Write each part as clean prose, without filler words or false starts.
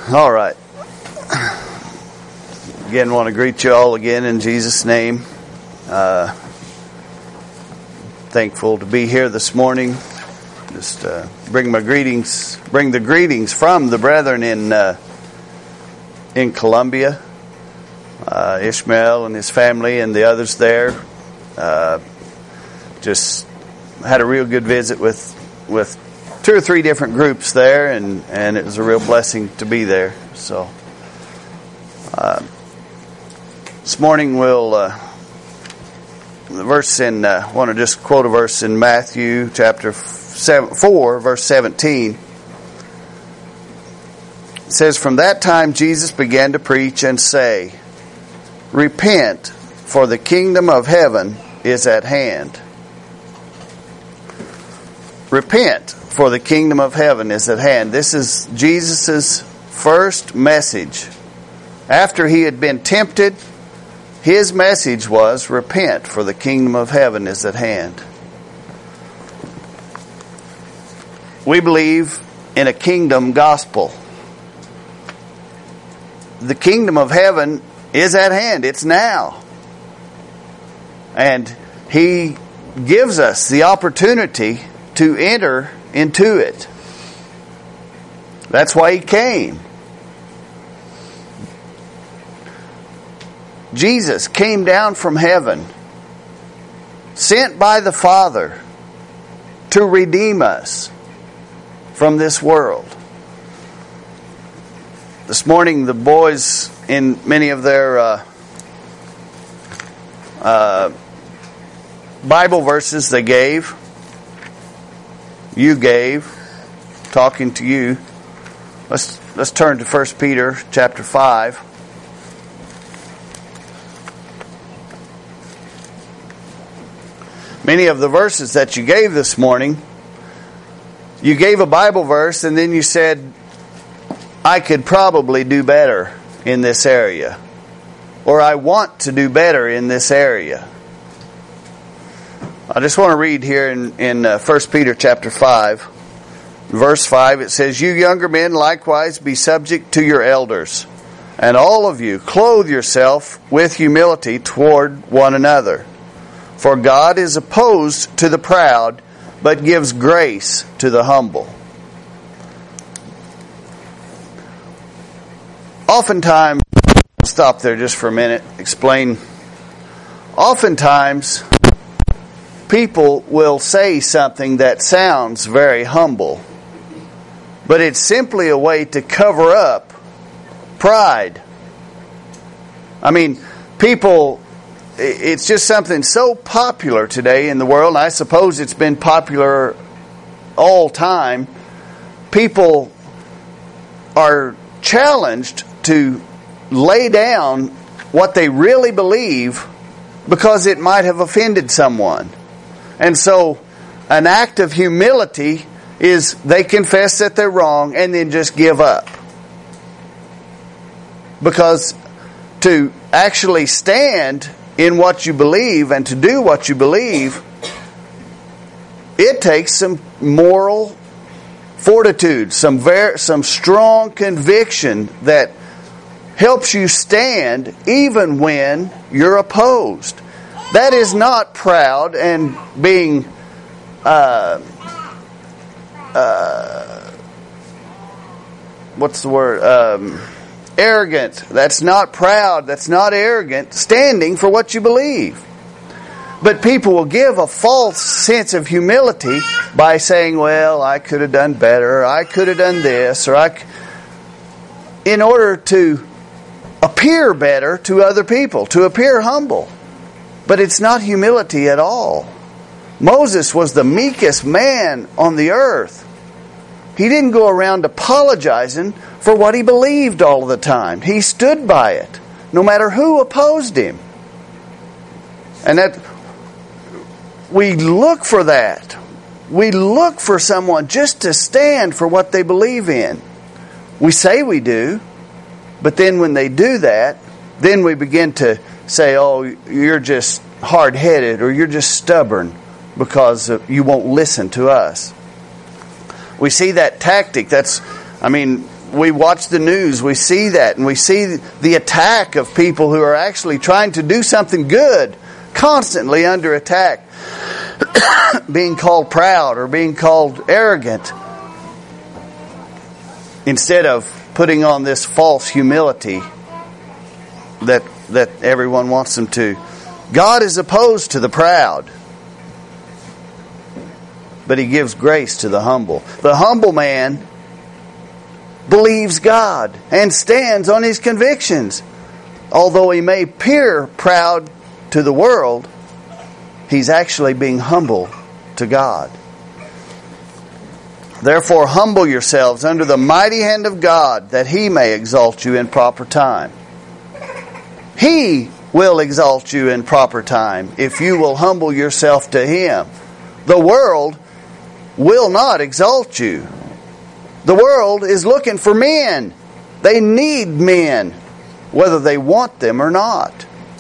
All right. Again, want to greet you all again in Jesus' name. Thankful to be here this morning. Just bring the greetings from the brethren in Colombia. Ishmael and his family and the others there. Just had a real good visit with 2 or 3 different groups there, and it was a real blessing to be there. So this morning we'll want to just quote a verse in Matthew chapter 4, verse 17. It says, "From that time Jesus began to preach and say, 'Repent, for the kingdom of heaven is at hand.'" Repent, for the kingdom of heaven is at hand. This is Jesus' first message. After he had been tempted, his message was, "Repent, for the kingdom of heaven is at hand." We believe in a kingdom gospel. The kingdom of heaven is at hand. It's now. And he gives us the opportunity to enter into it. That's why he came. Jesus came down from heaven, sent by the Father to redeem us from this world. This morning, the boys, in many of their Bible verses they gave, talking to you. Let's turn to 1 Peter chapter 5. Many of the verses that you gave this morning, you gave a Bible verse and then you said, "I could probably do better in this area," or "I want to do better in this area." I just want to read here in 1 Peter chapter 5, verse 5. It says, "You younger men likewise be subject to your elders, and all of you clothe yourself with humility toward one another. For God is opposed to the proud, but gives grace to the humble." Oftentimes, I'll stop there just for a minute, explain. Oftentimes, people will say something that sounds very humble, but it's simply a way to cover up pride. I mean, it's just something so popular today in the world, and I suppose it's been popular all time. People are challenged to lay down what they really believe because it might have offended someone. And so an act of humility is they confess that they're wrong and then just give up. Because to actually stand in what you believe and to do what you believe, it takes some moral fortitude, some strong conviction that helps you stand even when you're opposed. That is not proud and being arrogant. That's not proud. That's not arrogant. Standing for what you believe. But people will give a false sense of humility by saying, "Well, I could have done better. I could have done this," in order to appear better to other people, to appear humble. But it's not humility at all. Moses was the meekest man on the earth. He didn't go around apologizing for what he believed all the time. He stood by it, no matter who opposed him. And that we look for that. We look for someone just to stand for what they believe in. We say we do, but then when they do that, then we begin to say, "Oh, you're just hard-headed," or "You're just stubborn because you won't listen to us." We see that tactic. we watch the news, we see that, and we see the attack of people who are actually trying to do something good, constantly under attack, being called proud or being called arrogant, instead of putting on this false humility that everyone wants them to. God is opposed to the proud, but He gives grace to the humble. The humble man believes God and stands on his convictions. Although he may appear proud to the world, he's actually being humble to God. Therefore, humble yourselves under the mighty hand of God, that He may exalt you in proper time. He will exalt you in proper time if you will humble yourself to Him. The world will not exalt you. The world is looking for men. They need men, whether they want them or not.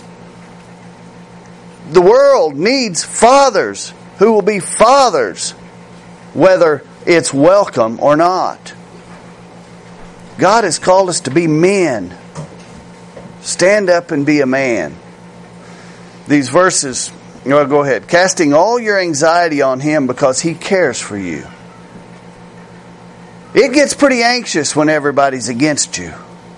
The world needs fathers who will be fathers, whether it's welcome or not. God has called us to be men. Stand up and be a man. These verses, go ahead. Casting all your anxiety on Him because He cares for you. It gets pretty anxious when everybody's against you.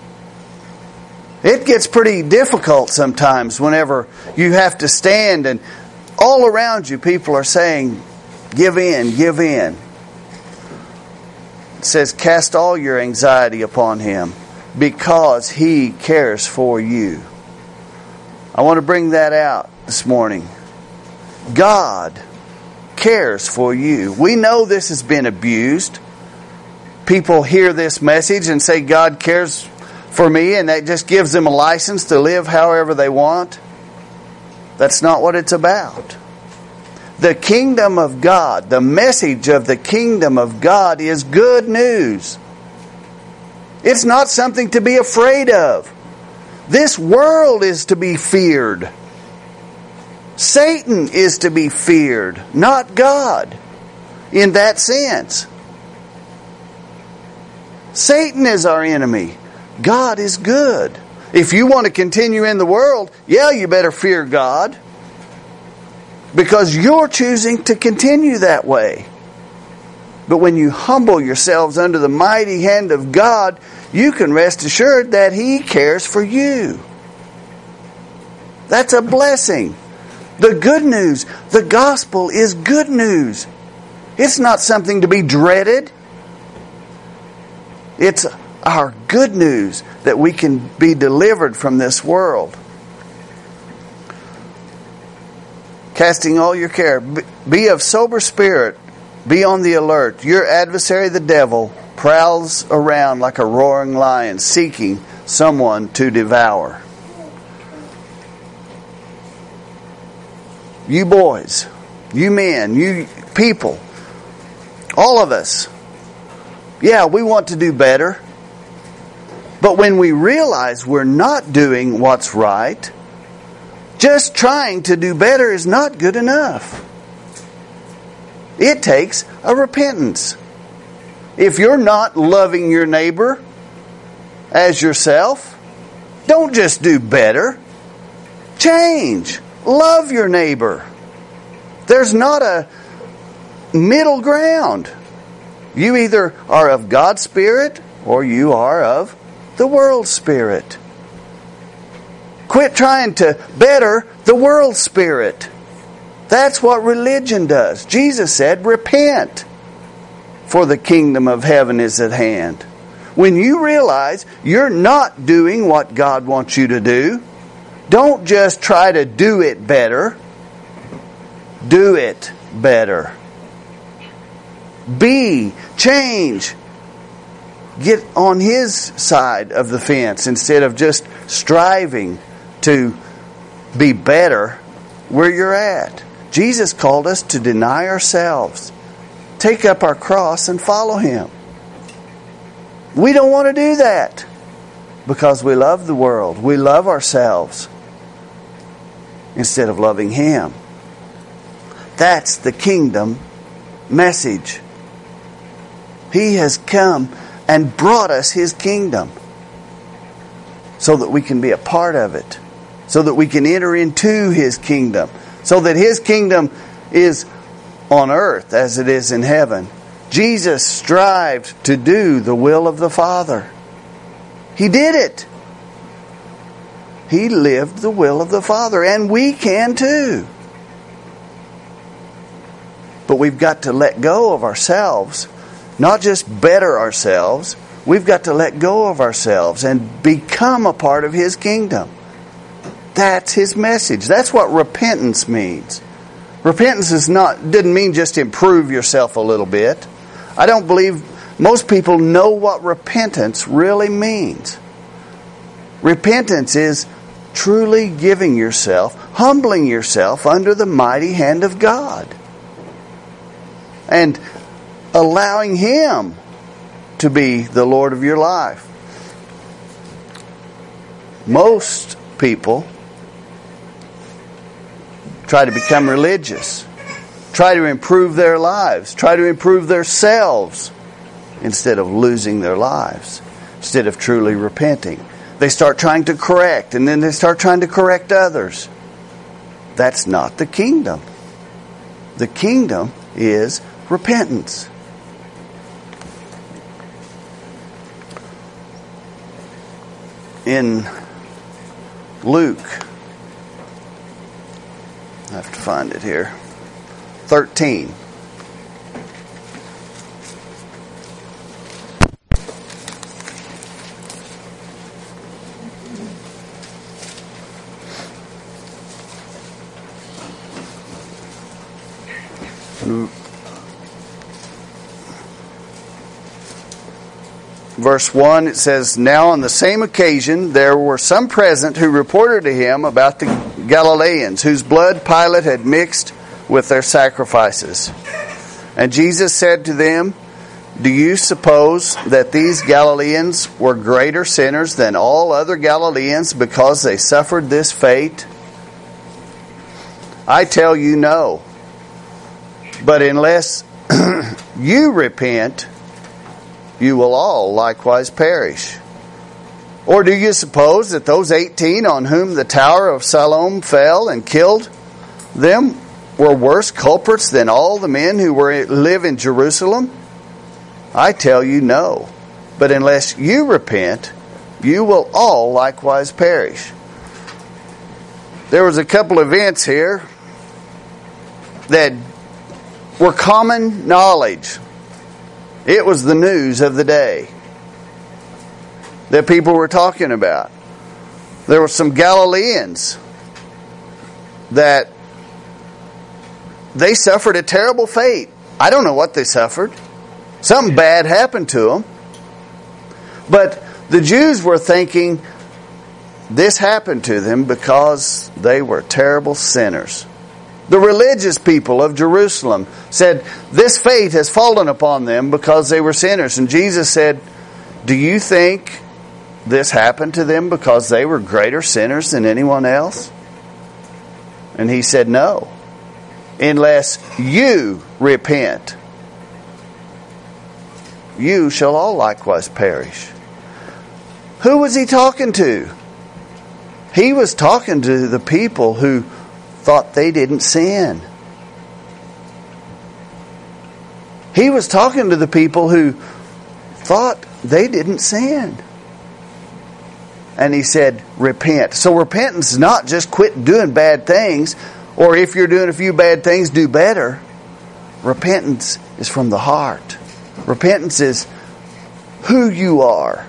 It gets pretty difficult sometimes whenever you have to stand and all around you people are saying, give in, give in. It says, cast all your anxiety upon Him because He cares for you. I want to bring that out this morning. God cares for you. We know this has been abused. People hear this message and say God cares for me, and that just gives them a license to live however they want. That's not what it's about. The kingdom of God, the message of the kingdom of God is good news. It's not something to be afraid of. This world is to be feared. Satan is to be feared, not God, in that sense. Satan is our enemy. God is good. If you want to continue in the world, you better fear God, because you're choosing to continue that way. But when you humble yourselves under the mighty hand of God, you can rest assured that He cares for you. That's a blessing. The good news, the gospel is good news. It's not something to be dreaded. It's our good news that we can be delivered from this world. Casting all your care. Be of sober spirit. Be on the alert. Your adversary, the devil, prowls around like a roaring lion, seeking someone to devour. You boys, you men, you people, all of us, we want to do better. But when we realize we're not doing what's right, just trying to do better is not good enough. It takes a repentance. If you're not loving your neighbor as yourself, don't just do better. Change. Love your neighbor. There's not a middle ground. You either are of God's Spirit or you are of the world's spirit. Quit trying to better the world's spirit. That's what religion does. Jesus said, repent, for the kingdom of heaven is at hand. When you realize you're not doing what God wants you to do, don't just try to do it better. Do it better. Change. Get on His side of the fence instead of just striving to be better where you're at. Jesus called us to deny ourselves, take up our cross and follow Him. We don't want to do that because we love the world. We love ourselves instead of loving Him. That's the kingdom message. He has come and brought us His kingdom so that we can be a part of it, so that we can enter into His kingdom, so that His kingdom is on earth as it is in heaven. Jesus strived to do the will of the Father. He did it. He lived the will of the Father, and we can too. But we've got to let go of ourselves, not just better ourselves. We've got to let go of ourselves and become a part of His kingdom. That's His message. That's what repentance means. Repentance didn't mean just improve yourself a little bit. I don't believe most people know what repentance really means. Repentance is truly giving yourself, humbling yourself under the mighty hand of God, and allowing Him to be the Lord of your life. Most people try to become religious, try to improve their lives, try to improve themselves instead of losing their lives, instead of truly repenting. They start trying to correct, and then they start trying to correct others. That's not the kingdom. The kingdom is repentance. In Luke, I have to find it here, 13. Verse 1, it says, "Now on the same occasion there were some present who reported to him about the Galileans, whose blood Pilate had mixed with their sacrifices. And Jesus said to them, 'Do you suppose that these Galileans were greater sinners than all other Galileans because they suffered this fate? I tell you no. But unless you repent, you will all likewise perish. Or do you suppose that those 18 on whom the Tower of Siloam fell and killed them were worse culprits than all the men who live in Jerusalem? I tell you no. But unless you repent, you will all likewise perish.'" There was a couple of events here that were common knowledge. It was the news of the day that people were talking about. There were some Galileans that they suffered a terrible fate. I don't know what they suffered. Something bad happened to them. But the Jews were thinking this happened to them because they were terrible sinners. The religious people of Jerusalem said this fate has fallen upon them because they were sinners. And Jesus said, "Do you think this happened to them because they were greater sinners than anyone else?" And He said, "No. Unless you repent, you shall all likewise perish." Who was He talking to? He was talking to the people who thought they didn't sin. He was talking to the people who thought they didn't sin. And He said, repent. So repentance is not just quit doing bad things, or if you're doing a few bad things, do better. Repentance is from the heart. Repentance is who you are.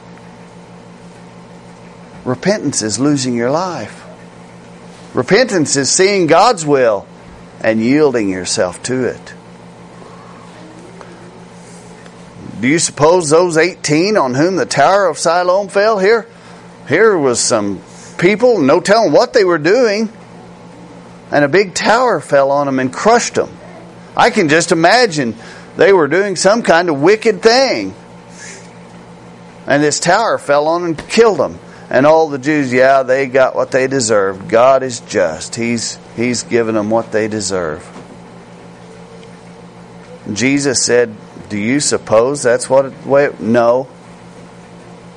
Repentance is losing your life. Repentance is seeing God's will and yielding yourself to it. Do you suppose those 18 on whom the Tower of Siloam fell? Here was some people, no telling what they were doing, and a big tower fell on them and crushed them. I can just imagine they were doing some kind of wicked thing, and this tower fell on them and killed them. And all the Jews, they got what they deserved. God is just. He's given them what they deserve. Jesus said, "Do you suppose that's what it?" No.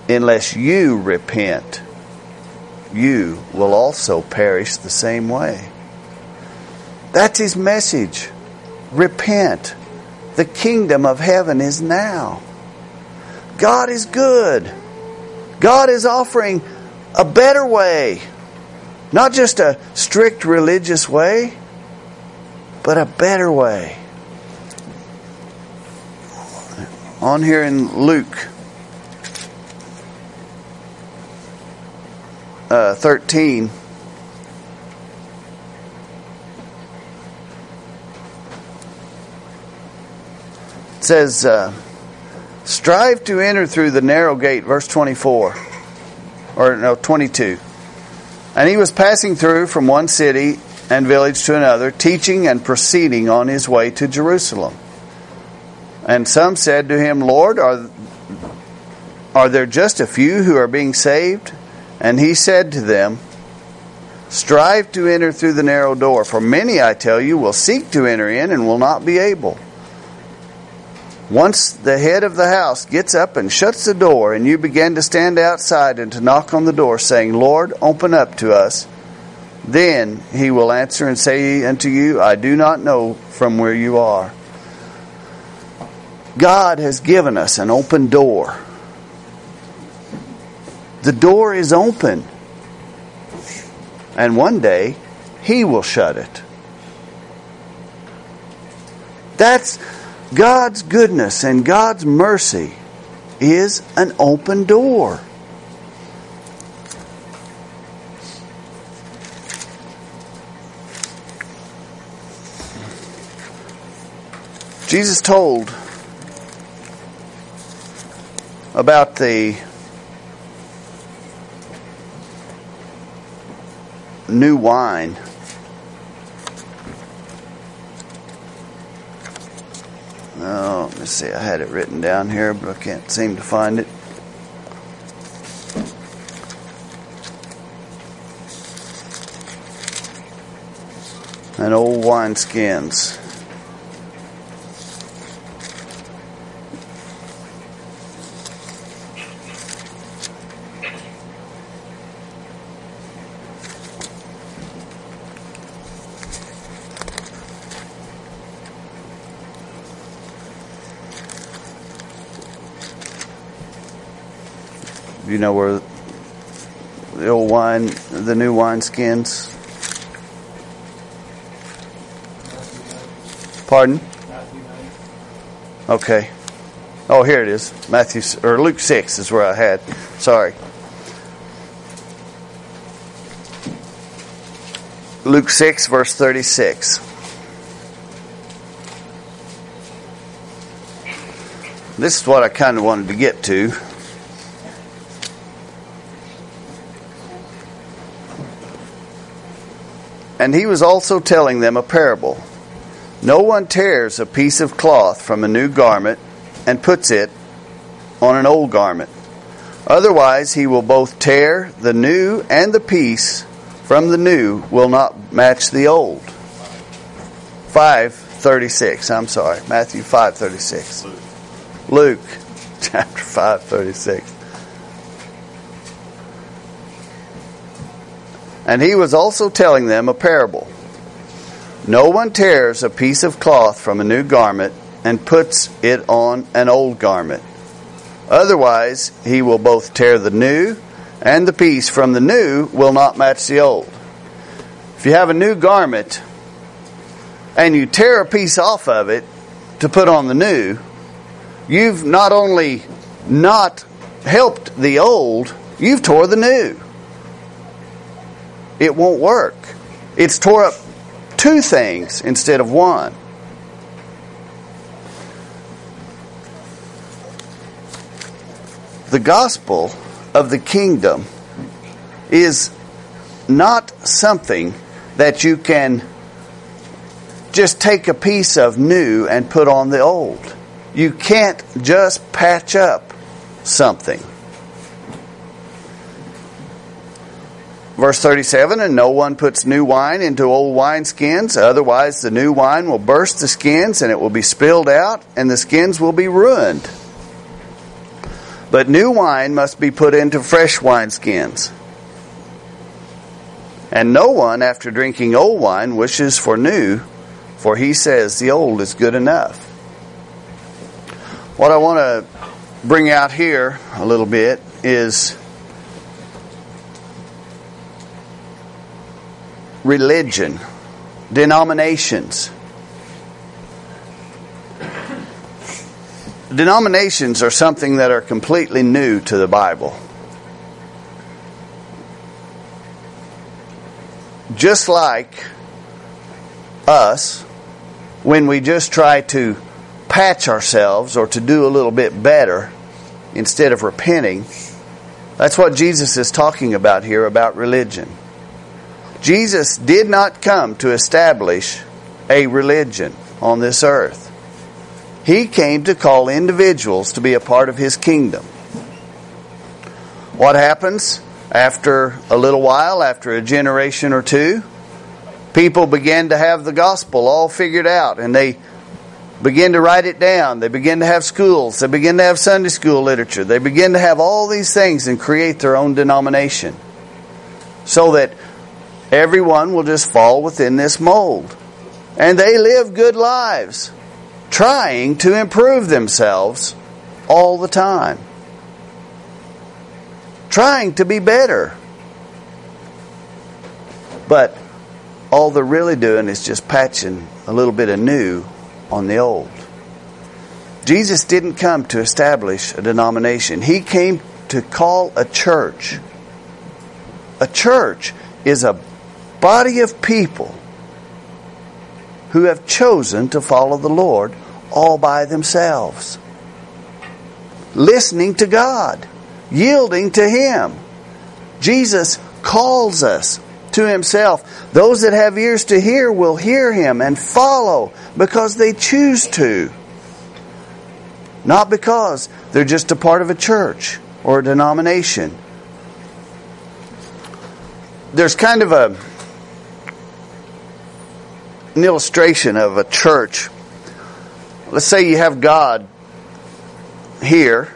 unless you repent, you will also perish the same way. That's his message. Repent. The kingdom of heaven is now. God is good. God is offering a better way. Not just a strict religious way, but a better way. On here in Luke 13, it says, strive to enter through the narrow gate, verse 24, or no, 22. And he was passing through from one city and village to another, teaching and proceeding on his way to Jerusalem. And some said to him, Lord, are there just a few who are being saved? And he said to them, strive to enter through the narrow door, for many, I tell you, will seek to enter in and will not be able. Once the head of the house gets up and shuts the door, and you begin to stand outside and to knock on the door, saying, Lord, open up to us, then he will answer and say unto you, I do not know from where you are. God has given us an open door. The door is open. And one day, he will shut it. That's God's goodness and God's mercy is an open door. Jesus told about the new wine. Oh, let me see. I had it written down here, but I can't seem to find it. And old wineskins. You know where the old wine, the new wineskins? Pardon? Okay. Oh, here it is. Luke 6 is where I had. Sorry. Luke 6, verse 36. This is what I kind of wanted to get to. And he was also telling them a parable. No one tears a piece of cloth from a new garment and puts it on an old garment. Otherwise, he will both tear the new, and the piece from the new will not match the old. 5:36. I'm sorry. Matthew 5:36. Luke chapter 5:36. And he was also telling them a parable. No one tears a piece of cloth from a new garment and puts it on an old garment. Otherwise, he will both tear the new, and the piece from the new will not match the old. If you have a new garment and you tear a piece off of it to put on the new, you've not only not helped the old, you've tore the new. It won't work. It's tore up two things instead of one. The gospel of the kingdom is not something that you can just take a piece of new and put on the old. You can't just patch up something. Verse 37, and no one puts new wine into old wineskins, otherwise the new wine will burst the skins, and it will be spilled out, and the skins will be ruined. But new wine must be put into fresh wineskins. And no one, after drinking old wine, wishes for new, for he says the old is good enough. What I want to bring out here a little bit is religion, denominations. Denominations are something that are completely new to the Bible. Just like us, when we just try to patch ourselves or to do a little bit better instead of repenting, that's what Jesus is talking about here about religion. Jesus did not come to establish a religion on this earth. He came to call individuals to be a part of His kingdom. What happens after a little while, after a generation or two? People begin to have the gospel all figured out, and they begin to write it down. They begin to have schools. They begin to have Sunday school literature. They begin to have all these things and create their own denomination, so that everyone will just fall within this mold. And they live good lives, trying to improve themselves all the time, trying to be better. But all they're really doing is just patching a little bit of new on the old. Jesus didn't come to establish a denomination. He came to call a church. A church is a body of people who have chosen to follow the Lord all by themselves, listening to God, yielding to Him. Jesus calls us to Himself. Those that have ears to hear will hear Him and follow because they choose to, not because they're just a part of a church or a denomination. There's kind of an illustration of a church. Let's say you have God here,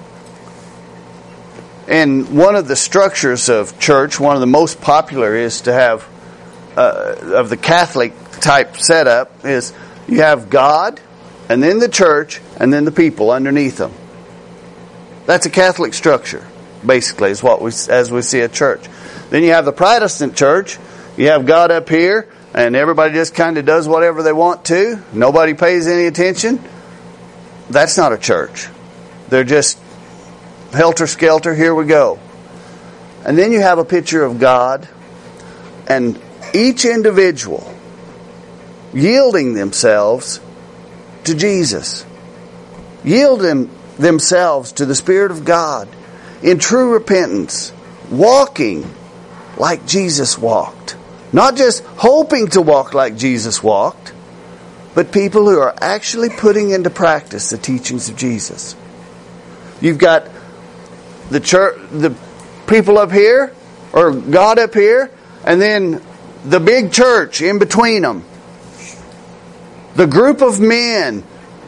and one of the structures of church, one of the most popular, is to have of the Catholic type setup, is you have God, and then the church, and then the people underneath them. That's a Catholic structure, basically, is what as we see a church. Then you have the Protestant church. You have God up here, and everybody just kind of does whatever they want to. Nobody pays any attention. That's not a church. They're just helter-skelter, here we go. And then you have a picture of God and each individual yielding themselves to Jesus, yielding themselves to the Spirit of God in true repentance, walking like Jesus walked. Not just hoping to walk like Jesus walked, but people who are actually putting into practice the teachings of Jesus. You've got the church, the people up here, or God up here, and then the big church in between them. The group of men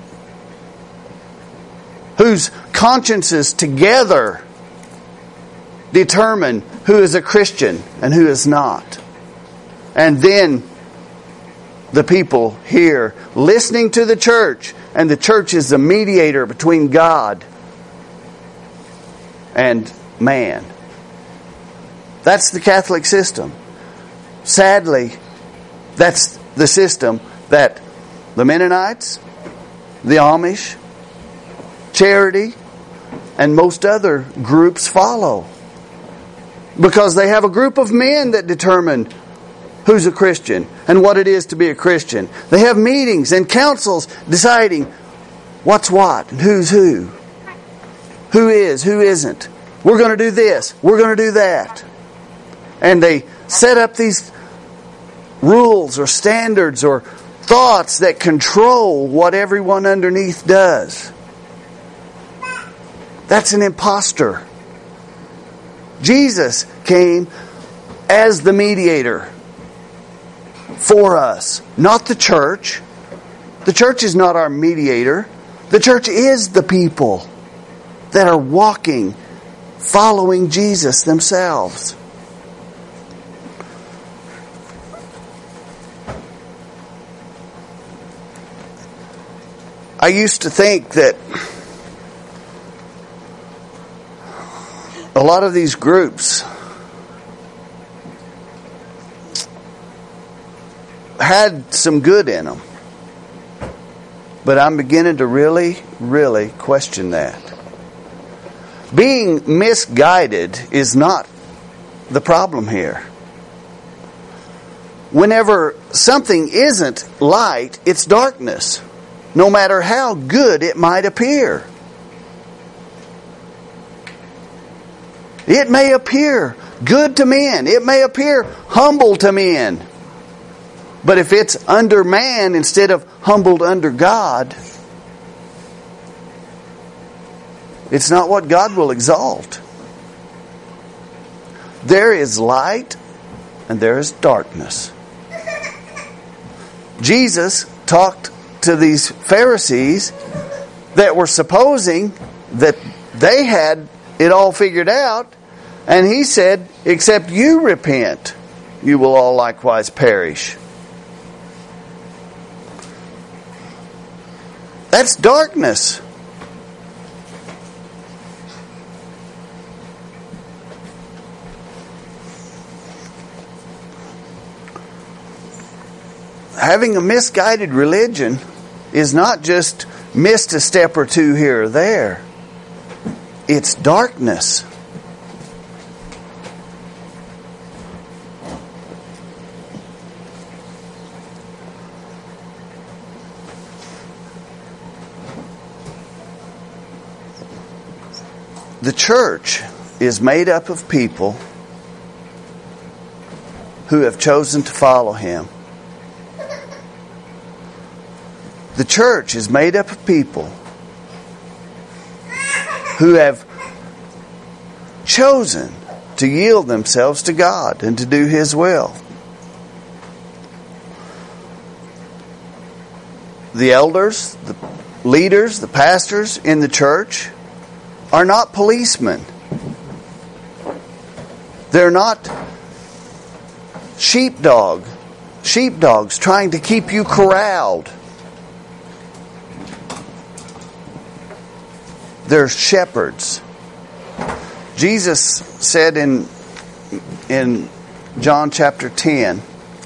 whose consciences together determine who is a Christian and who is not. And then the people here listening to the church, and the church is the mediator between God and man. That's the Catholic system. Sadly, that's the system that the Mennonites, the Amish, Charity, and most other groups follow. Because they have a group of men that determine who's a Christian and what it is to be a Christian. They have meetings and councils deciding what's what and who's who. Who is, who isn't. We're going to do this. We're going to do that. And they set up these rules or standards or thoughts that control what everyone underneath does. That's an imposter. Jesus came as the mediator for us, not the church. The church is not our mediator. The church is the people. that are walking, following Jesus themselves. I used to think that a lot of these groups had some good in them. But I'm beginning to really, really question that. Being misguided is not the problem here. Whenever something isn't light, it's darkness, no matter how good it might appear. It may appear good to men. It may appear humble to men. But if it's under man instead of humbled under God, it's not what God will exalt. There is light and there is darkness. Jesus talked to these Pharisees that were supposing that they had it all figured out, and He said, except you repent, you will all likewise perish. That's darkness. Having a misguided religion is not just missed a step or two here or there. It's darkness. The church is made up of people who have chosen to follow Him. The church is made up of people who have chosen to yield themselves to God and to do His will. The elders, the leaders, the pastors in the church are not policemen. They're not sheepdogs trying to keep you corralled. They're shepherds. Jesus said in John chapter 10,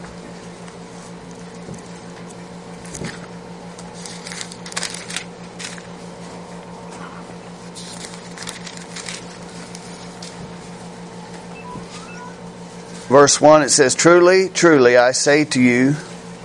verse 1, it says, "Truly, truly, I say to you,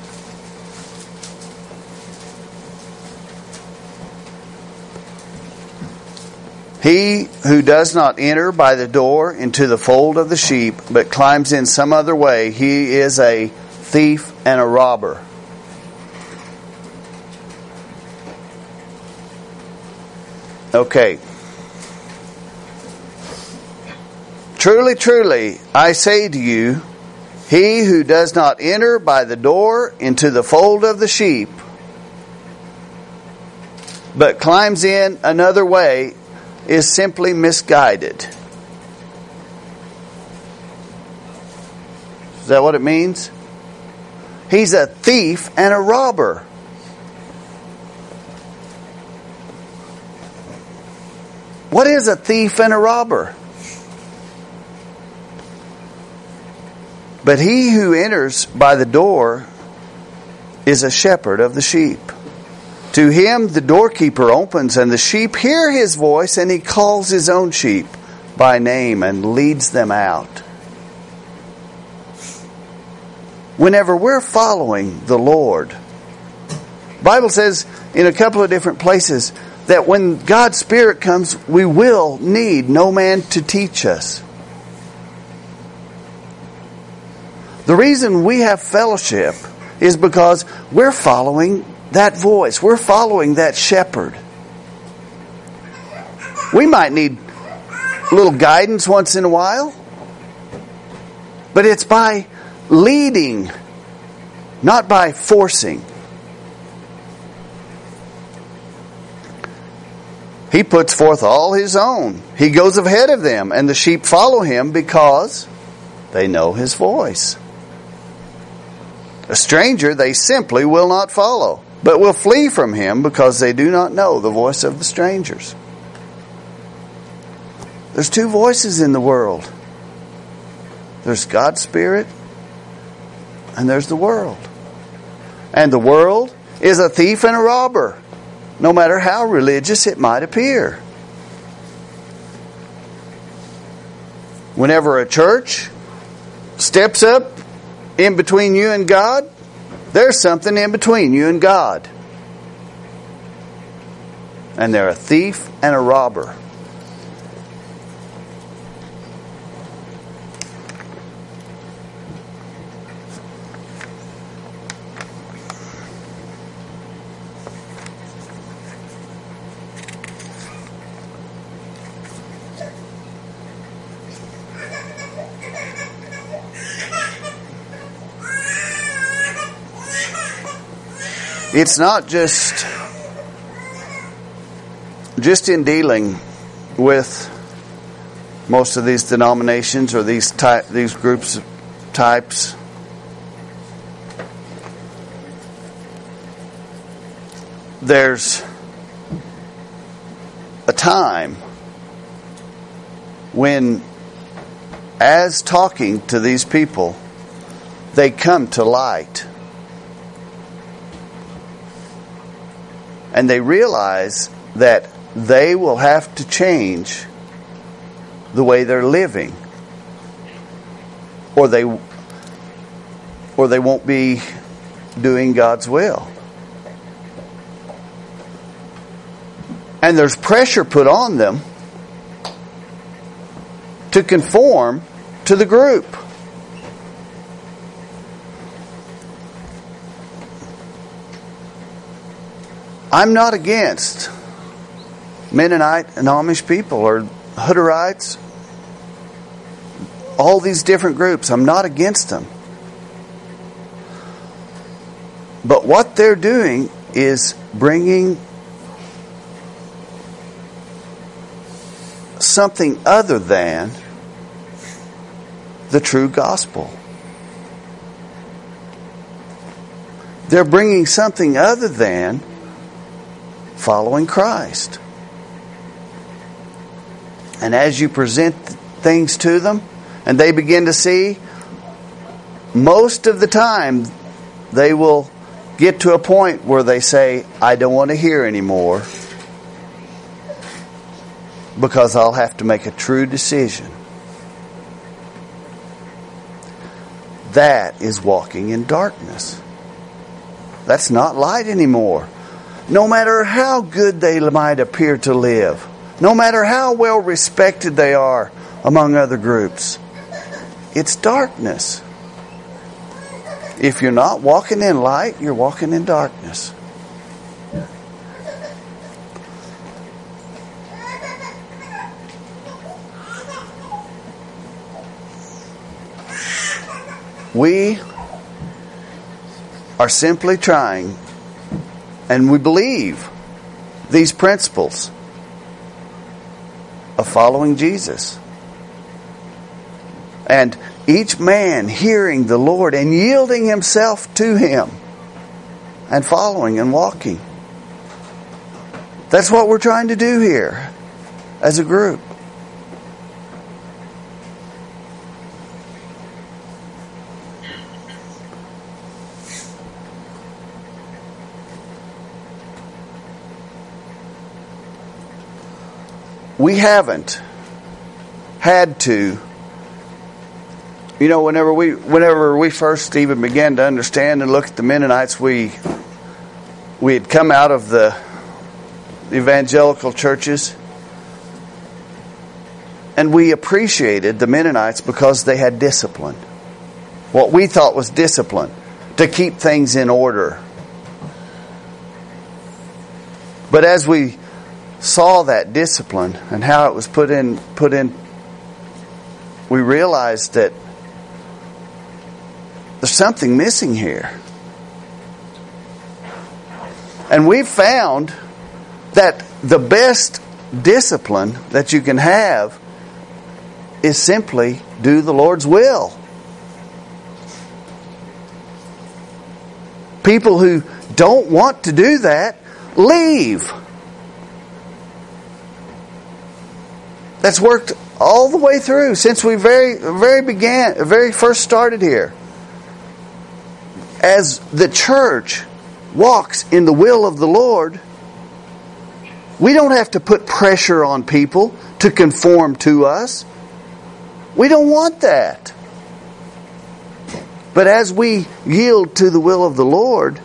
he who does not enter by the door into the fold of the sheep, but climbs in some other way, he is a thief and a robber." Okay. "Truly, truly, I say to you, he who does not enter by the door into the fold of the sheep, but climbs in another way, is simply misguided." Is that what it means? He's a thief and a robber. What is a thief and a robber? "But he who enters by the door is a shepherd of the sheep. To him the doorkeeper opens, and the sheep hear his voice, and he calls his own sheep by name and leads them out." Whenever we're following the Lord, the Bible says in a couple of different places that when God's Spirit comes, we will need no man to teach us. The reason we have fellowship is because we're following that voice. We're following that shepherd. We might need a little guidance once in a while, but it's by leading, not by forcing. He puts forth all His own. He goes ahead of them, and the sheep follow Him because they know His voice. A stranger they simply will not follow, but will flee from him because they do not know the voice of the strangers. There's two voices in the world. There's God's Spirit, and there's the world. And the world is a thief and a robber, no matter how religious it might appear. Whenever a church steps up in between you and God, there's something in between you and God. And they're a thief and a robber. It's not just in dealing with most of these denominations or these groups of types. There's a time when, as talking to these people, they come to light. And they realize that they will have to change the way they're living, or they won't be doing God's will. And there's pressure put on them to conform to the group. I'm not against Mennonite and Amish people or Hutterites, all these different groups. I'm not against them. But what they're doing is bringing something other than the true gospel. They're bringing something other than following Christ. And as you present things to them and they begin to see, most of the time they will get to a point where they say, I don't want to hear anymore, because I'll have to make a true decision. That is walking in darkness. That's not light anymore. No matter how good they might appear to live, no matter how well respected they are among other groups, it's darkness. If you're not walking in light, you're walking in darkness. We are simply trying, and we believe these principles of following Jesus. And each man hearing the Lord and yielding himself to Him and following and walking. That's what we're trying to do here as a group. We haven't had to, whenever we first even began to understand and look at the Mennonites, we had come out of the evangelical churches, and we appreciated the Mennonites because they had discipline. What we thought was discipline, to keep things in order. But as we saw that discipline and how it was put in, we realized that there's something missing here. And we've found that the best discipline that you can have is simply do the Lord's will. People who don't want to do that, leave. That's worked all the way through since we very first started here. As the church walks in the will of the Lord, we don't have to put pressure on people to conform to us. We don't want that. But as we yield to the will of the Lord,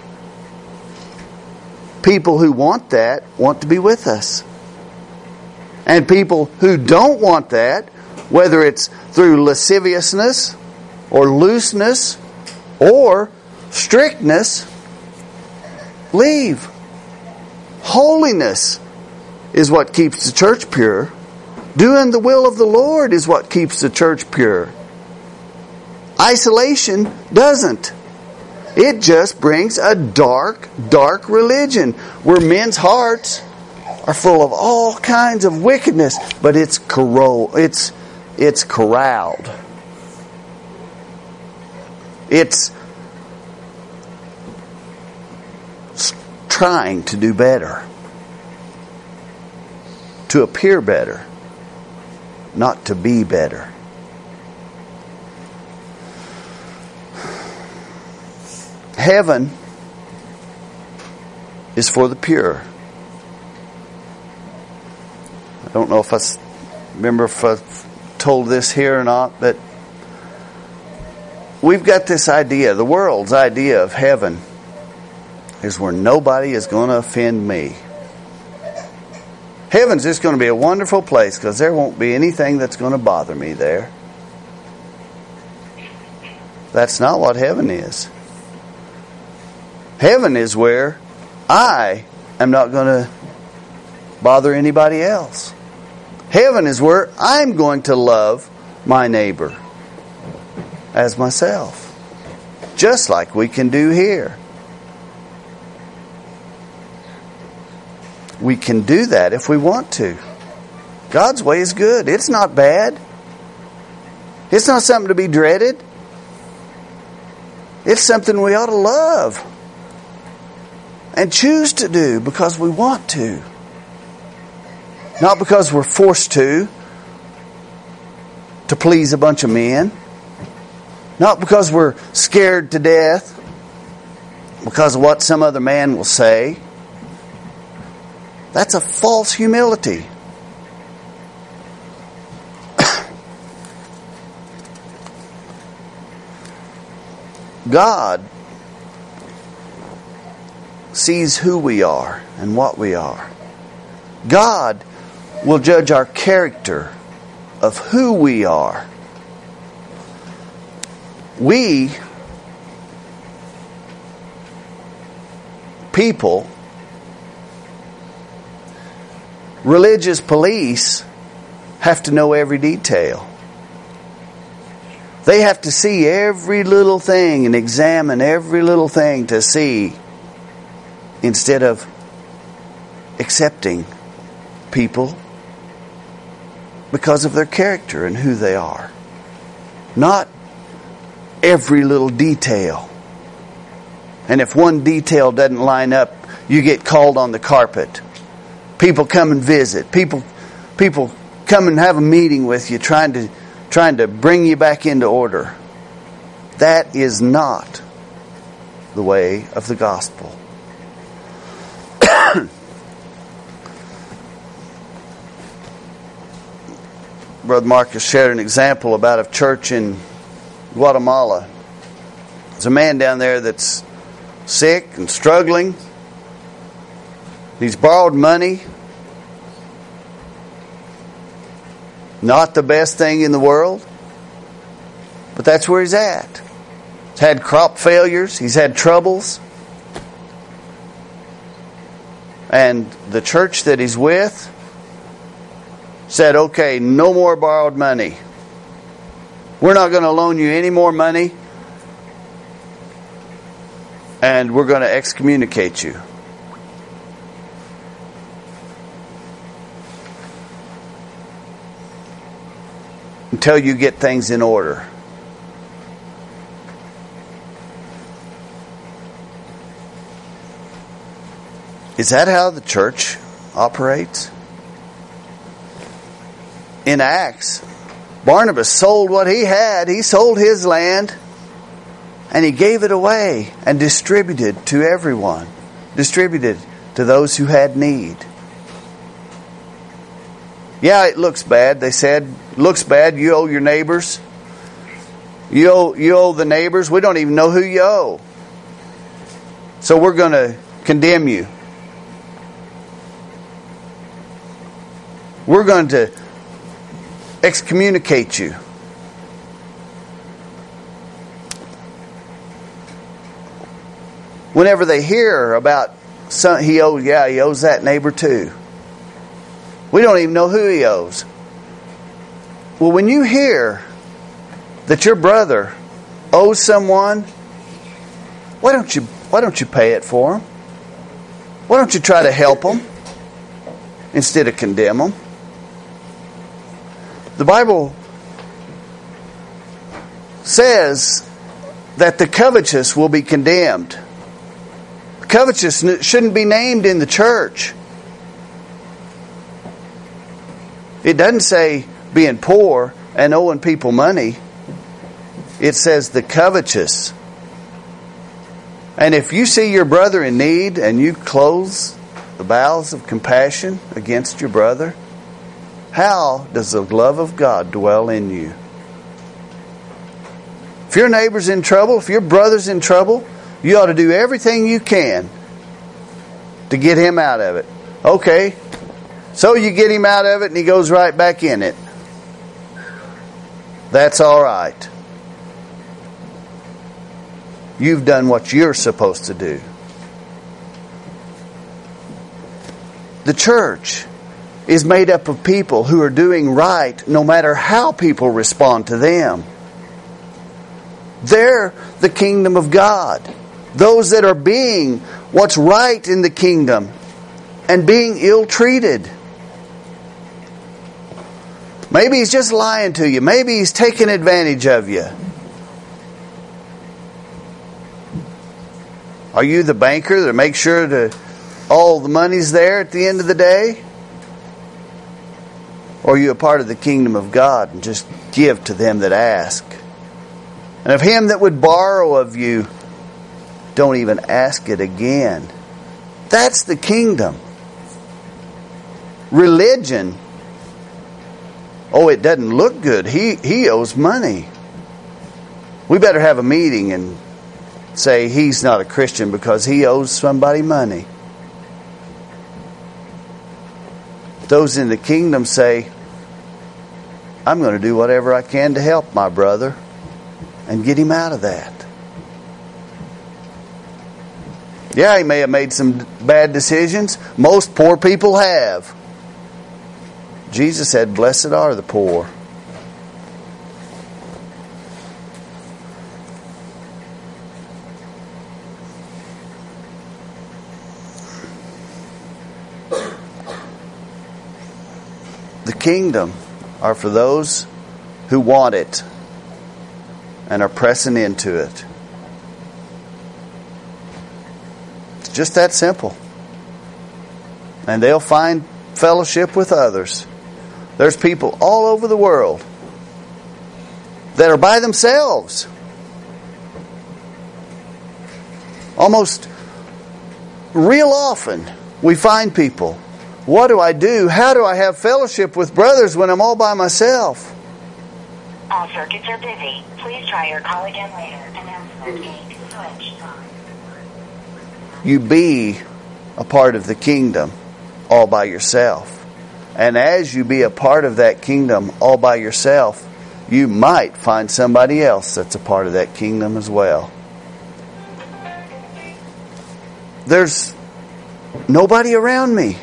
people who want that want to be with us. And people who don't want that, whether it's through lasciviousness or looseness or strictness, leave. Holiness is what keeps the church pure. Doing the will of the Lord is what keeps the church pure. Isolation doesn't. It just brings a dark, dark religion where men's hearts are full of all kinds of wickedness, but it's corralled. It's trying to do better, to appear better, not to be better. Heaven is for the pure. I don't know if I remember if I told this here or not, but we've got this idea, the world's idea of heaven is where nobody is going to offend me. Heaven's just going to be a wonderful place because there won't be anything that's going to bother me there. That's not what heaven is. Heaven is where I am not going to bother anybody else. Heaven is where I'm going to love my neighbor as myself, just like we can do here. We can do that if we want to. God's way is good. It's not bad. It's not something to be dreaded. It's something we ought to love and choose to do because we want to. Not because we're forced to please a bunch of men. Not because we're scared to death because of what some other man will say. That's a false humility. God sees who we are and what we are. God will judge our character of who we are. We, people, religious police, have to know every detail. They have to see every little thing and examine every little thing to see, instead of accepting people because of their character and who they are. Not every little detail. And if one detail doesn't line up, you get called on the carpet. People come and visit. People come and have a meeting with you trying to bring you back into order. That is not the way of the gospel. Brother Marcus shared an example about a church in Guatemala. There's a man down there that's sick and struggling. He's borrowed money. Not the best thing in the world, but that's where he's at. He's had crop failures. He's had troubles. And the church that he's with said, okay, no more borrowed money. We're not going to loan you any more money, and we're going to excommunicate you. until you get things in order. Is that how the church operates? In Acts, Barnabas sold what he had. He sold his land and he gave it away and distributed to everyone. Distributed to those who had need. Yeah, it looks bad. They said, looks bad. You owe your neighbors. You owe the neighbors. We don't even know who you owe. So we're going to condemn you. We're going to excommunicate you. Whenever they hear about he owes that neighbor too. We don't even know who he owes. Well, when you hear that your brother owes someone, why don't you pay it for him? Why don't you try to help him instead of condemn him? The Bible says that the covetous will be condemned. Covetous shouldn't be named in the church. It doesn't say being poor and owing people money. It says the covetous. And if you see your brother in need and you close the bowels of compassion against your brother, how does the love of God dwell in you? If your neighbor's in trouble, if your brother's in trouble, you ought to do everything you can to get him out of it. Okay, so you get him out of it and he goes right back in it. That's all right. You've done what you're supposed to do. The church is made up of people who are doing right no matter how people respond to them. They're the kingdom of God. Those that are being what's right in the kingdom and being ill-treated. Maybe he's just lying to you. Maybe he's taking advantage of you. Are you the banker that makes sure that all the money's there at the end of the day? Or are you a part of the kingdom of God and just give to them that ask? And of him that would borrow of you, don't even ask it again. That's the kingdom. Religion, oh, it doesn't look good. He owes money. We better have a meeting and say he's not a Christian because he owes somebody money. Those in the kingdom say, I'm going to do whatever I can to help my brother and get him out of that. Yeah, he may have made some bad decisions. Most poor people have. Jesus said, blessed are the poor. The kingdom are for those who want it and are pressing into it. It's just that simple. And they'll find fellowship with others. There's people all over the world that are by themselves. Almost real often we find people. What do I do? How do I have fellowship with brothers when I'm all by myself? All circuits are busy. Please try your call again later. Announcement gate switched. You be a part of the kingdom all by yourself. And as you be a part of that kingdom all by yourself, you might find somebody else that's a part of that kingdom as well. There's nobody around me.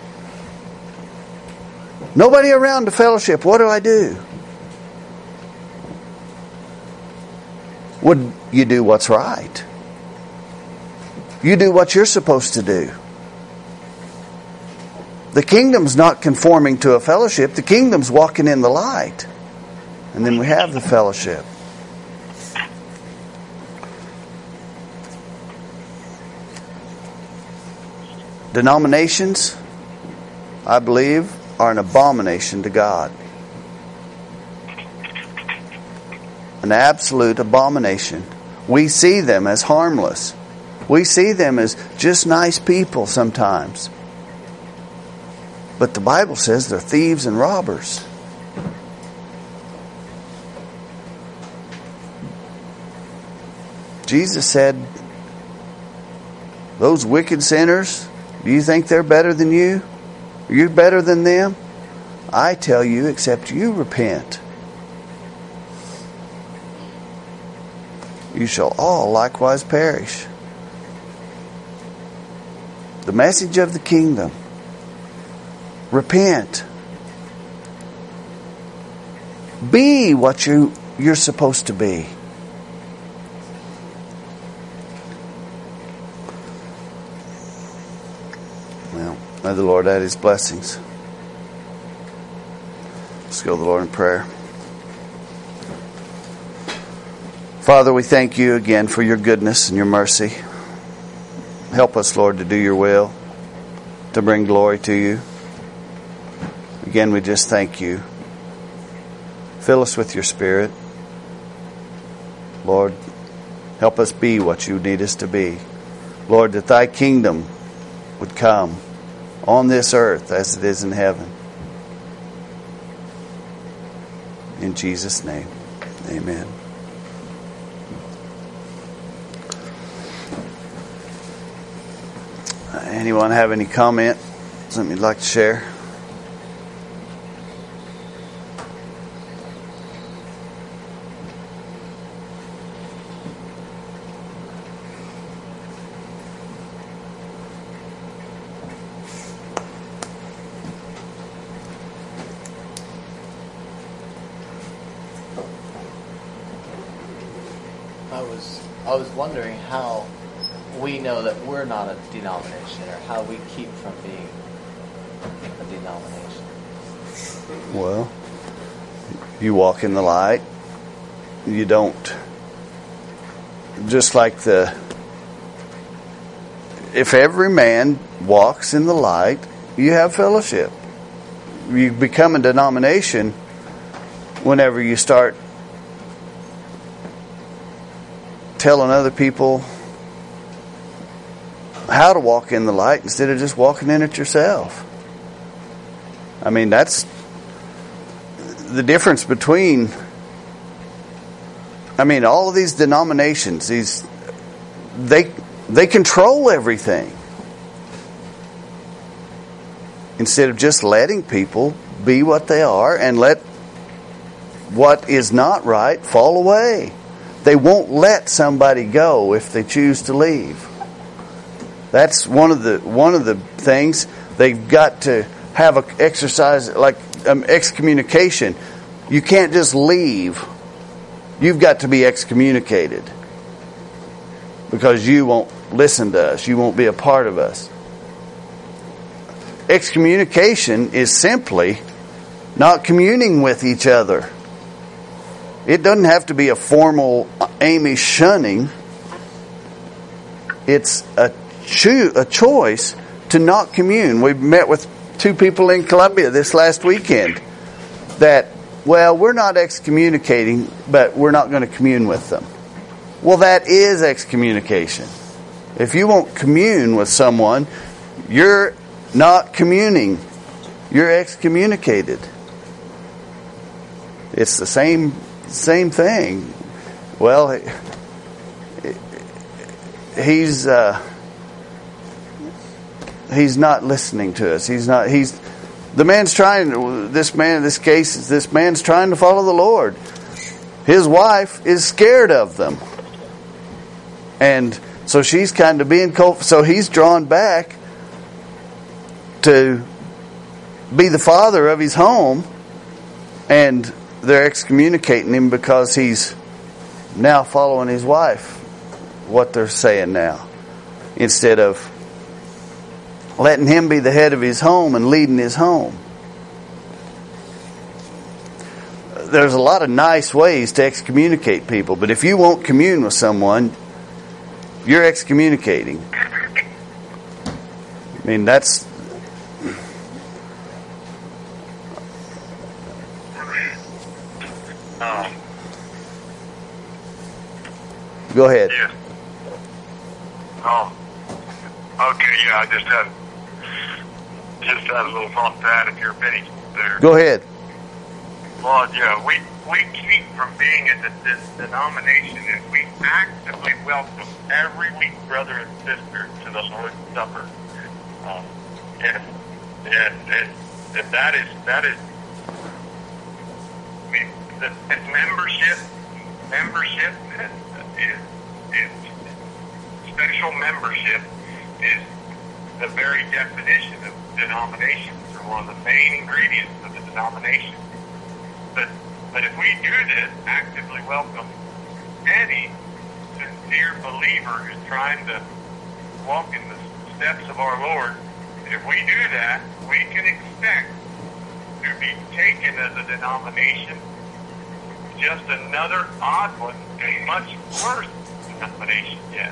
Nobody around to fellowship. What do I do? Would you do what's right? You do what you're supposed to do. The kingdom's not conforming to a fellowship. The kingdom's walking in the light. And then we have the fellowship. Denominations, I believe, are an abomination to God. An absolute abomination. We see them as harmless. We see them as just nice people sometimes. But the Bible says they're thieves and robbers. Jesus said, those wicked sinners, do you think they're better than you? Are you better than them? I tell you, except you repent, you shall all likewise perish. The message of the kingdom. Repent. Be what you're supposed to be. Well, may the Lord add His blessings. Let's go to the Lord in prayer. Father, we thank you again for your goodness and your mercy. Help us, Lord, to do your will, to bring glory to you. Again, we just thank you. Fill us with your Spirit. Lord, help us be what you need us to be. Lord, that thy kingdom would come on this earth as it is in heaven. In Jesus' name, amen. Anyone have any comment? Something you'd like to share? I was wondering how we know that we're not a denomination, or how we keep from being a denomination. Well, you walk in the light. You don't. Just like if every man walks in the light, you have fellowship. You become a denomination whenever you start telling other people how to walk in the light instead of just walking in it yourself. I mean, that's the difference between, all of these denominations, they control everything. Instead of just letting people be what they are and let what is not right fall away. They won't let somebody go if they choose to leave. That's one of the things. They've got to have an exercise like excommunication. You can't just leave. You've got to be excommunicated because you won't listen to us. You won't be a part of us. Excommunication is simply not communing with each other. It doesn't have to be a formal Amy shunning. It's a choice to not commune. We met with 2 people in Columbia this last weekend that, we're not excommunicating, but we're not going to commune with them. Well, that is excommunication. If you won't commune with someone, you're not communing. You're excommunicated. It's the same thing. Well, he's not listening to us. The man's trying. This man's trying to follow the Lord. His wife is scared of them, and so she's kind of being cold. So he's drawn back to be the father of his home, and they're excommunicating him because he's now following his wife, what they're saying now, instead of letting him be the head of his home and leading his home. there's a lot of nice ways to excommunicate people, but if you won't commune with someone, you're excommunicating. I mean, that's... Go ahead. Yeah. Okay, yeah, I just had a little thought to add if you're finished there. Go ahead. Well, yeah, we keep from being in this denomination if we actively welcome every week brother and sister to the Lord's Supper. And that is, I mean, it's membership is special membership is the very definition of denomination, or one of the main ingredients of the denomination. But if we do this, actively welcome any sincere believer who's trying to walk in the steps of our Lord, if we do that, we can expect to be taken as a denomination, just another odd one, and much worse denomination yet.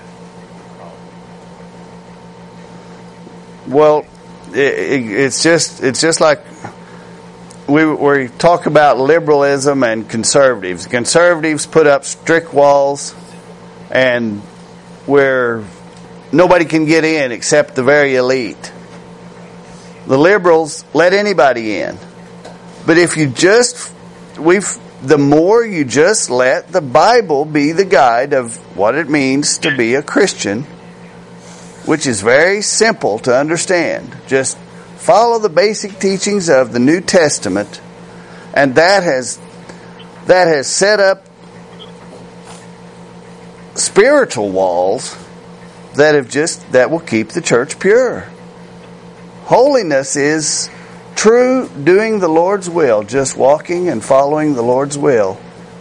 Well, it's just like we talk about liberalism and conservatives. Conservatives put up strict walls, and where nobody can get in except the very elite. The liberals let anybody in. But if you the more you just let the Bible be the guide of what it means to be a Christian, which is very simple to understand. Just follow the basic teachings of the New Testament, and that has set up spiritual walls that will keep the church pure. Holiness is true doing the Lord's will, just walking and following the Lord's will,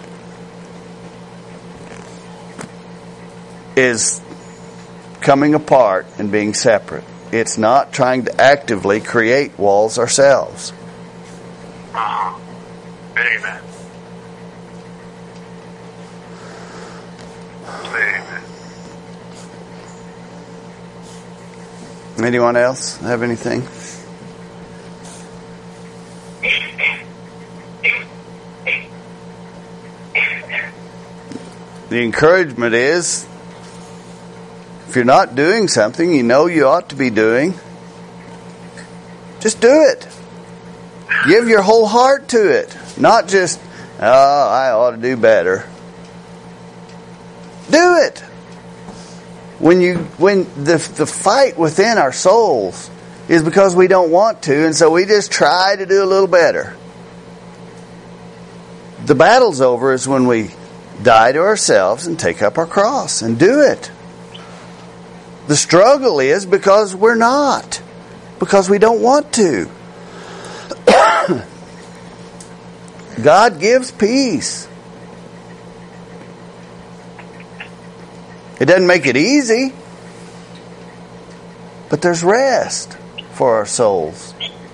is coming apart and being separate. It's not trying to actively create walls ourselves. Amen. Amen. Anyone else have anything? The encouragement is, if you're not doing something you know you ought to be doing, just do it. Give your whole heart to it. Not just, I ought to do better. Do it. When the fight within our souls is because we don't want to, and so we just try to do a little better. The battle's over is when we die to ourselves and take up our cross and do it. The struggle is because we're not. Because we don't want to. God gives peace. It doesn't make it easy, but there's rest for our souls.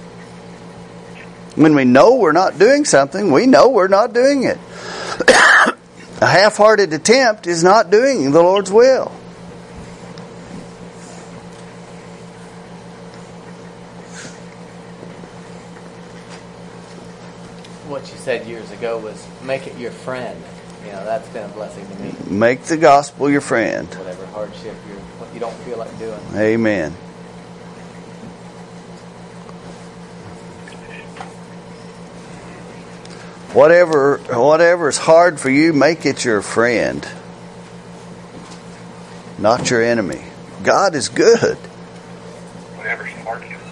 When we know we're not doing something, we know we're not doing it. A half-hearted attempt is not doing the Lord's will. What you said years ago was, make it your friend. You know, that's been a blessing to me. Make the gospel your friend. Whatever hardship you don't feel like doing. Amen. Whatever is hard for you, make it your friend, not your enemy. God is good. Whatever's hard for you.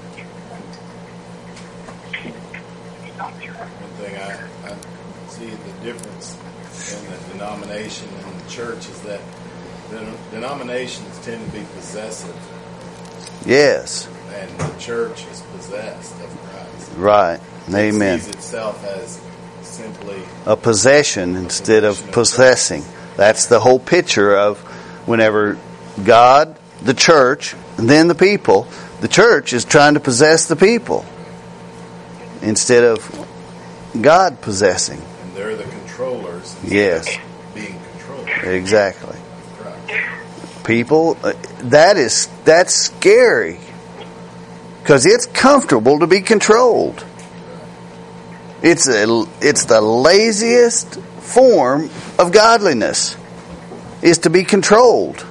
One thing I see the difference in the denomination and the church is that the denominations tend to be possessive. Yes. And the church is possessed of Christ. Right. Amen. It sees itself as simply a possession instead of possessing. That's the whole picture of whenever God, the church, and then the people, the church is trying to possess the people instead of God possessing. And they're the controllers. Yes. Being controlled. Exactly. Right. People, that's scary. Because it's comfortable to be controlled. It's the laziest form of godliness, is to be controlled.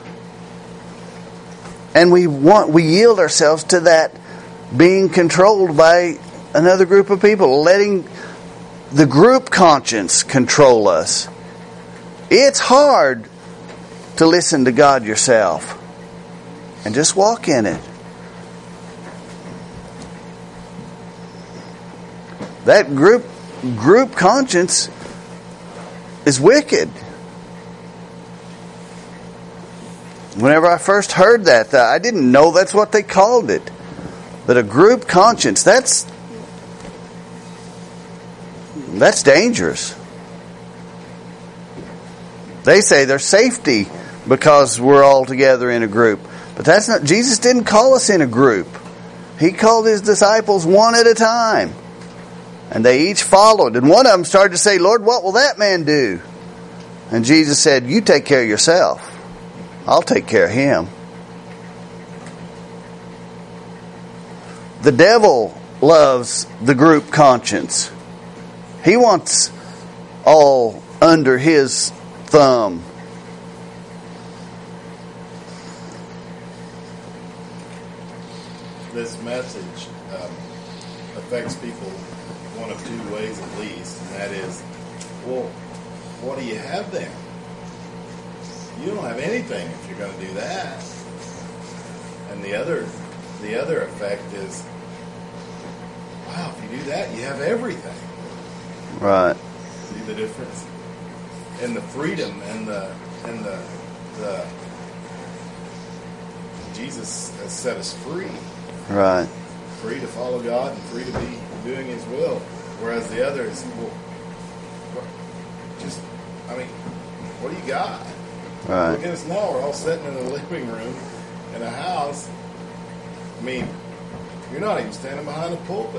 And we yield ourselves to that being controlled by another group of people, letting the group conscience control us. It's hard to listen to God yourself and just walk in it. That group conscience is wicked. Whenever I first heard that, I didn't know that's what they called it. But a group conscience, that's dangerous. They say there's safety because we're all together in a group. But that's not, Jesus didn't call us in a group. He called His disciples one at a time. And they each followed. And one of them started to say, Lord, what will that man do? And Jesus said, you take care of yourself. I'll take care of him. The devil loves the group conscience. He wants all under his thumb. This message affects people one of two ways at least, and that is, well, what do you have then? You don't have anything if you're going to do that. And the other effect is, wow, if you do that, you have everything. Right. See the difference? And the freedom and the Jesus has set us free. Right. Free to follow God and free to be doing His will. Whereas the other is, well, what do you got? Right. Look at us now. We're all sitting in a living room in a house. I mean, you're not even standing behind a pulpit.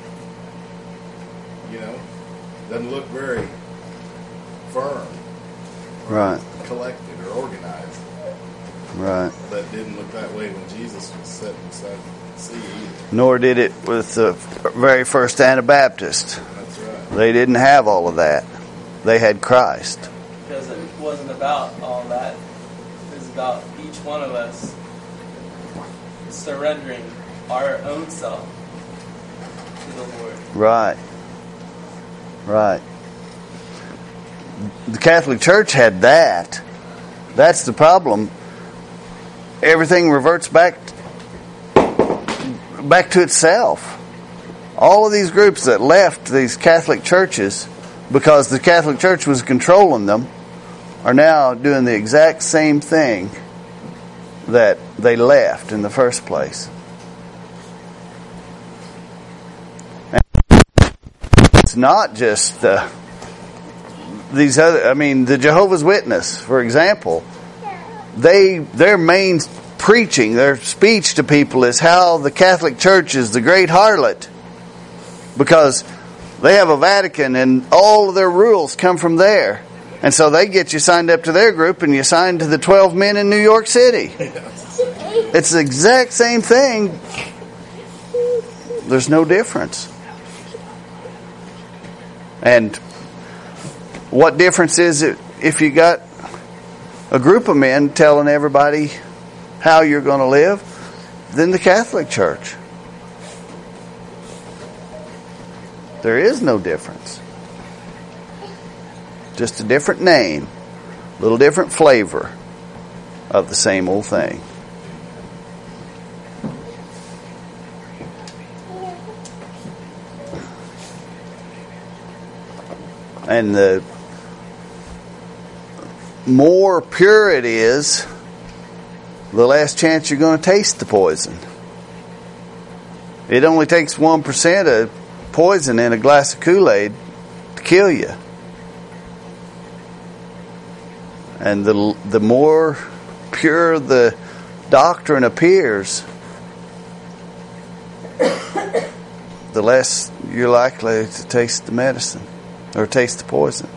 You know, doesn't look very firm, Right. collected, or organized. Right. That didn't look that way when Jesus was sitting beside the sea either. Nor did it with the very first Anabaptist. That's right. They didn't have all of that. They had Christ. Because it wasn't about all that. It was about each one of us surrendering our own self to the Lord. Right. Right. The Catholic Church had that. That's the problem. Everything reverts back to itself. All of these groups that left these Catholic churches because the Catholic Church was controlling them are now doing the exact same thing that they left in the first place. And it's not just these other, the Jehovah's Witness, for example, their main preaching, their speech to people is how the Catholic Church is the great harlot, because they have a Vatican and all of their rules come from there. And so they get you signed up to their group and you sign to the 12 men in New York City. It's the exact same thing. There's no difference. And what difference is it if you got a group of men telling everybody how you're going to live than the Catholic Church? There is no difference. Just a different name, a little different flavor of the same old thing. And the more pure it is, the less chance you're going to taste the poison. It only takes 1% of poison in a glass of Kool-Aid to kill you. And the more pure the doctrine appears, the less you're likely to taste the medicine or taste the poison.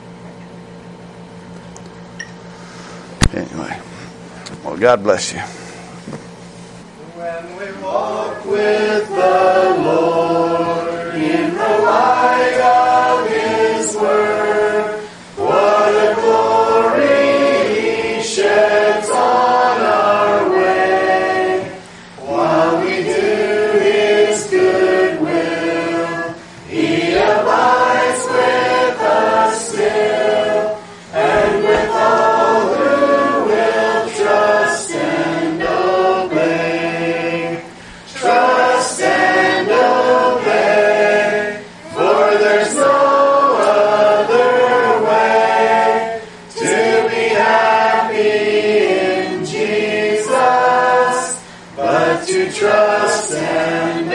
Anyway, well, God bless you. When we walk with the Lord in the light of His Word, what a glory He sheds on our way. While we do His good will, He abides with us still, and with all who will trust and obey. Trust and obey, for there's no other way to be happy in Jesus, but to trust and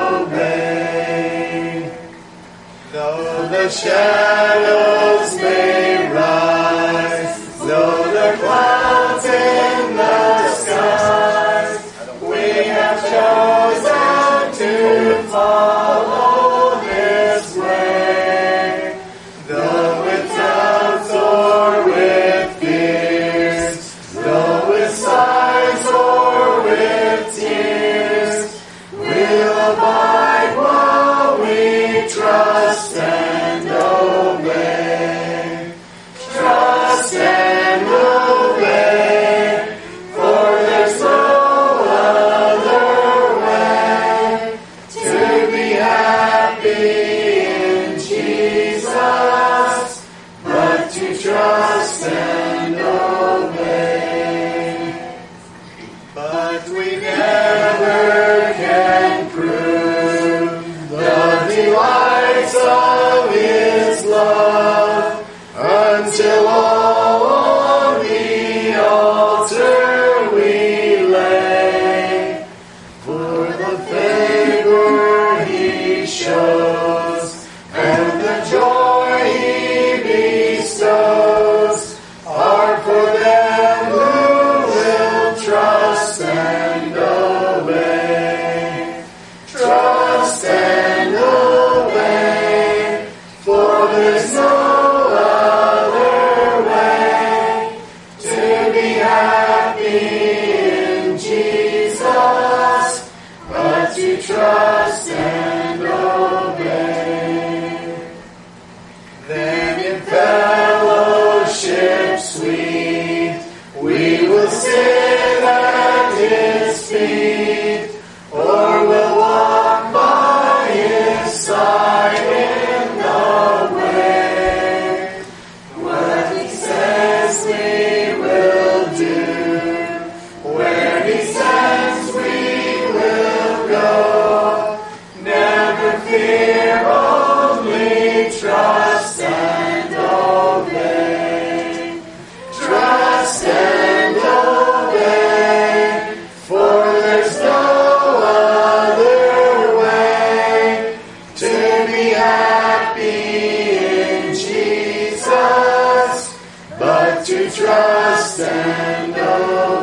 obey. Though the shadows may rise, though the clouds in the skies, we have chosen to follow His way. Though with doubts or with fears, though with sighs or with tears, we'll abide while we trust and obey. Trust and obey, for there's no other way to be happy in Jesus, but to trust and obey. But we never can prove the delights of His love until all on the altar we lay. For the favor He shows and the joy He bestows are for them who will trust and obey. Trust and obey, for there's no other way to be happy in Jesus, but to trust and obey. Then in fellowship sweet, we will sit at His feet, or will walk by His side in the way. What He says we will do, where He sends we will go. Never fear, only trust and obey. Trust and obey, for there's no other way to be happy in Jesus, but to trust and obey.